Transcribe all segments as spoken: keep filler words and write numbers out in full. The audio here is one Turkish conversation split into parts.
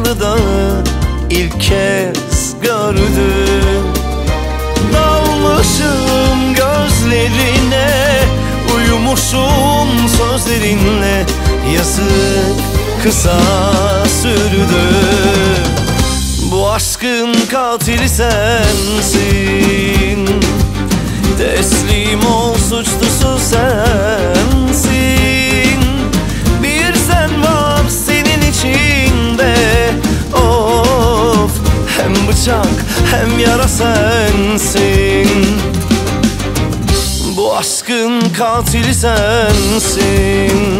karlı dağı ilk kez gördüm. Dalmışım gözlerine, uyumuşum sözlerinle, yazık kısa sürdü. Bu aşkın katili sensin, teslim ol suçlusu sensin. Bir sen var senin içinde, of, hem bıçak hem yara sensin. Bu aşkın katili sensin,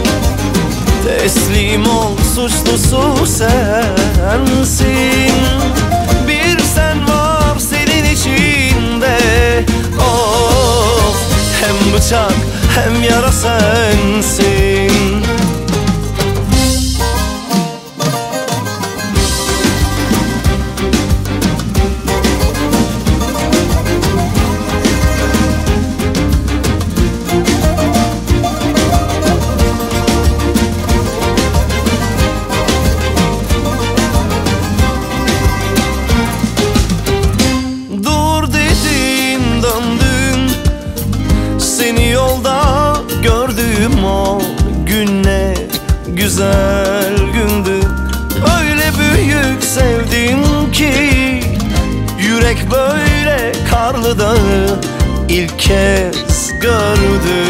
teslim ol suçlusu sensin. Bir sen var senin içinde, of, hem bıçak hem yara sensin. Seni yolda gördüğüm o gün ne güzel gündü. Öyle büyük sevdim ki yürek böyle karlı dağı ilk kez gördü.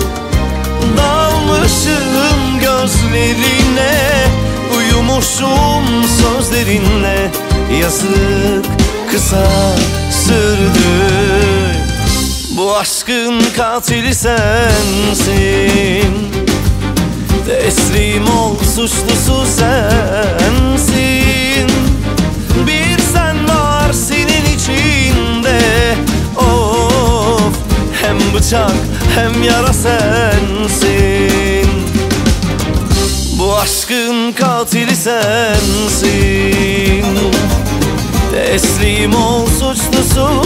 Dalmışım gözlerine, uyumuşum sözlerinle, yazık kısa sürdü. Bu aşkın katili sensin, teslim ol suçlusu sensin. Bir sen var senin içinde, of, hem bıçak hem yara sensin. Bu aşkın katili sensin, teslim ol suçlusu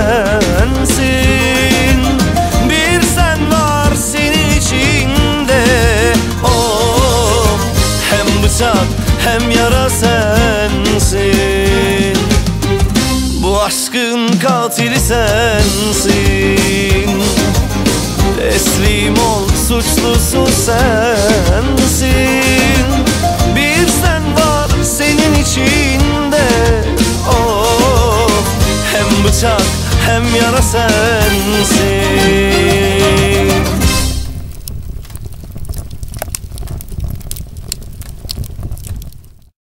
sensin. Bir sen var senin içinde, oh, hem bıçak hem yara sensin. Bu aşkın katili sensin, teslim ol suçlusu sensin. Bir sen var senin içinde, oh, hem bıçak hem yara sensin.